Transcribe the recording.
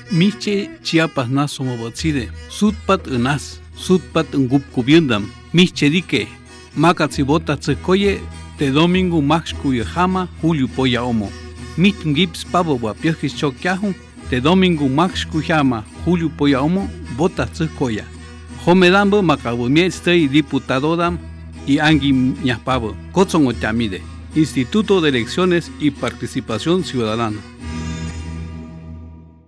Miche Chiapas nasomo botside, sutpat unas, sutpat ngup kubiundam, miche dike, makatsibota tsekoye, te domingo max kuyahama, Julio poya omo. Mit gips pavo wapiokis chokyahun, te domingo max kuyama, Julio poya omo, bota tsekoya. Homedambo makabumiestei diputadodam y angi ñapavo, kotzongo chamide, Instituto de Elecciones y Participación Ciudadana.